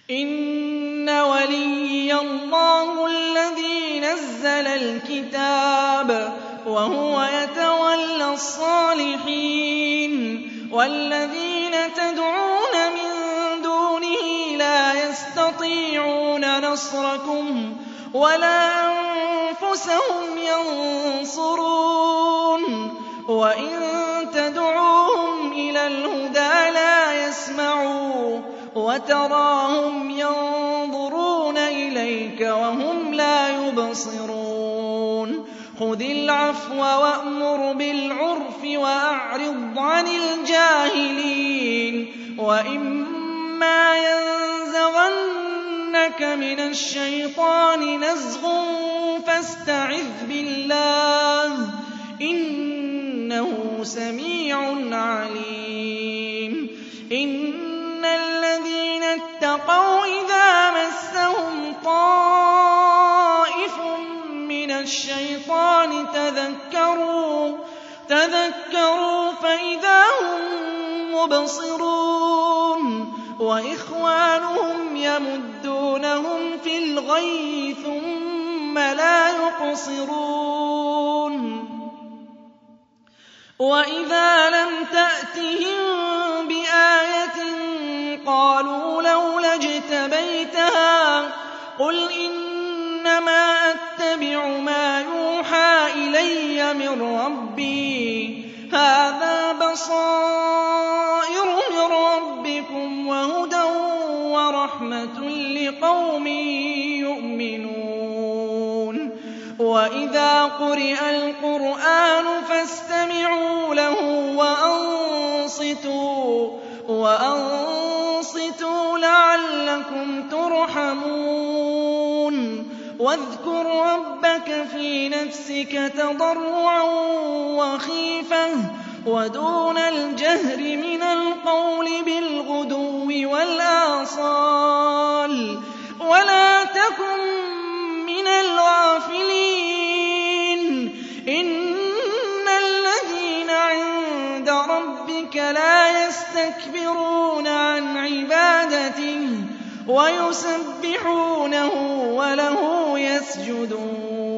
إِنَّ وَلِيَّ اللَّهُ الَّذِي نَزَّلَ الْكِتَابَ وَهُوَ يَتَوَلَّى الصَّالِحِينَ وَالَّذِينَ تَدْعُونَ مِن دُونِهِ لَا يَسْتَطِيعُونَ نَصْرَكُمْ وَلَا أَنفُسَهُمْ يَنصُرُونَ وَإِن تَدْعُوهُمْ إِلَى الْهُدَىٰ لَا يَسْمَعُوا وَتَرَاهُمْ يَنظُرُونَ إِلَيْكَ وَهُمْ لَا يُبْصِرُونَ خُذِ الْعَفْوَ وَأْمُرْ بِالْعُرْفِ وَأَعْرِضْ عَنِ الْجَاهِلِينَ وَإِمَّا يَنزَغَنَّكَ مِنَ الشَّيْطَانِ نَزْغٌ فَاسْتَعِذْ بِاللَّهِ ۖ إِنَّهُ سَمِيعٌ عَلِيمٌ إِنَّ الَّذِينَ اتَّقَوْا إِذَا مَسَّهُمْ طَائِفٌ مِّنَ الشَّيْطَانِ تَذَكَّرُوا فَإِذَا هُم مُّبْصِرُونَ وَإِخْوَانُهُمْ يَمُدُّونَهُمْ فِي الْغَيِّ ثُمَّ لَا يُقْصِرُونَ وَإِذَا لَمْ تَأْتِهِم بِآيَةٍ قَالُوا لَوْلَا اجْتَبَيْتَهَا ۚ قُلْ إِنَّمَا أَتَّبِعُ مَا يُوحَىٰ إِلَيَّ مِن رَّبِّي ۚ هَٰذَا بَصَائِرُ مِن رَّبِّكُمْ وَهُدًى وَرَحْمَةٌ لِّقَوْمٍ يُؤْمِنُونَ وَإِذَا قُرِئَ الْقُرْآنُ فَاسْتَمِعُوا لَهُ وَأَنصِتُوا لَعَلَّكُمْ تُرْحَمُونَ وَاذْكُر رَّبَّكَ فِي نَفْسِكَ تَضَرُّعًا وَخِيفَةً وَدُونَ الْجَهْرِ مِنَ الْقَوْلِ بِالْغُدُوِّ وَالْآصَالِ وَلَا تَكُن مِّنَ الْغَافِلِينَ إِنَّ الَّذِينَ عِندَ رَبِّكَ لَا يَسْتَكْبِرُونَ عَنْ عِبَادَتِهِ وَيُسَبِّحُونَهُ وَلَهُ يَسْجُدُونَ